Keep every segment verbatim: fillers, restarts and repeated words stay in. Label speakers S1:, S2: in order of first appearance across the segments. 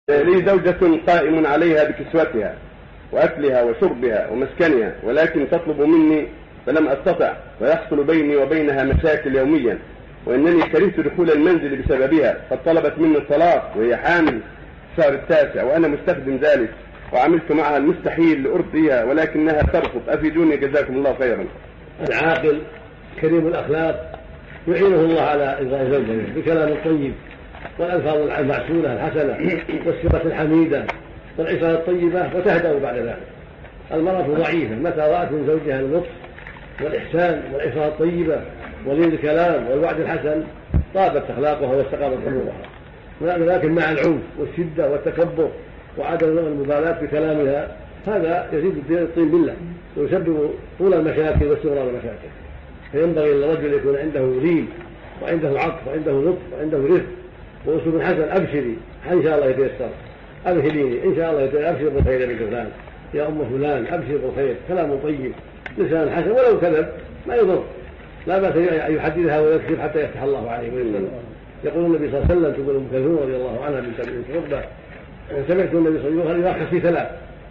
S1: لي زوجة قائم عليها بكسوتها وأكلها وشربها ومسكنها، ولكن تطلب مني فلم أستطع، ويحصل بيني وبينها مشاكل يوميا، وإنني كرهت دخول المنزل بسببها، قد طلبت مني الطلاق وهي حامل الشهر التاسع، وأنا مستخدم ذلك وعملت معها المستحيل لأرضيها ولكنها ترفض. أفيدوني جزاكم الله خيرا.
S2: العاقل كريم الأخلاق يعينه الله على إرضاء زوجه بكلام طيب والألفاظ المعسولة الحسنة والسيرة الحميدة والعشرة الطيبة، وتهدأ بعد ذلك. المرأة ضعيفة متى رأت من زوجها اللطف والإحسان والعشرة الطيبة ولين الكلام والوعد الحسن طابت أخلاقها واستقامت أمورها، ولكن مع العنف والشدة والتكبر وعدم المبالاة بكلامها هذا يزيد الطين بالله ويسبب طول المشاكل واستمرار المشاكل. فينبغي للرجل يكون عنده لين وعنده عطف وعنده لطف وعنده رفق وأسلوب حسن. أبشري إن شاء الله يتيسر، أبشريني إن شاء الله يتيسر، أبشر بالخير يا بنت فلان، يا أم فلان أبشر بالخير، كلام طيب لسان حسن ولو كذب ما يضر، لا بأس أن يحدثها ويكشف حتى يفتح الله عليه ويسلم. يقول النبي صلى الله عليه وسلم تقول أم كلثوم رضي الله عنها بنت أبي عقبة: سمعت النبي صلى الله عليه وسلم يرخص في ثلاث،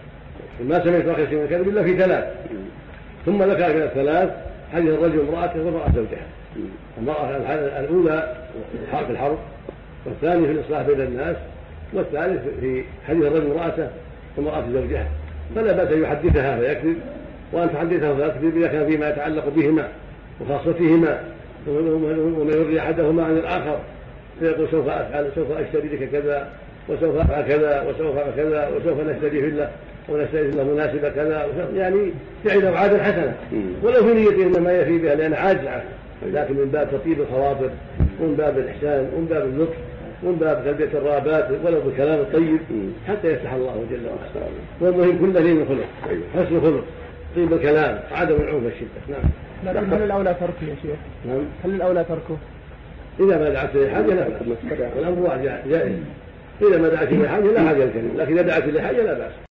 S2: ما سمعت رخص من الكذب إلا في ثلاث، ثم ذكر من الثلاث حديث الرجل امرأته وامرأة زوجها. المرأة الأولى في الحرب، والثاني في الإصلاح بين الناس، والثالث في حديث الرجل امرأته وامرأة زوجها. فلا بأس أن يحدثها فيكذب، وأن تحدثه فيكذب إذا كان فيما يتعلق بهما وخاصتهما، ومن يرضي أحدهما عن الآخر فيقول سوف أفعل، سوف أشتري لك كذا، وسوف أفعل كذا، وسوف أفعل كذا، وسوف نشتري في الله ونستعيذ الله مناسبة كذا، يعني فعل وعادة حسنة ولو في نيته إنما يفي بها لأنها عاجزة، لكن من باب تطيب الخواطر ومن باب الإحسان ومن باب اللطف ومن باب تلبية الرغبات ولو بالكلام الطيب حتى يفتح الله جل وعلا. والمهم كل لين الخلق، حسن الخلق، طيب الكلام، عدم العنف والشدة.
S3: نعم. هل الأولى تركه يا شيخ؟
S2: نعم.
S3: هل الأولى تركه؟
S2: إذا ما دعت إلى حاجة لا بأس، والأمر جائز. إذا ما دعت إلى حاجة لا حاجة الكريم، لكن إذا دعت إلى حاجة لا بأس.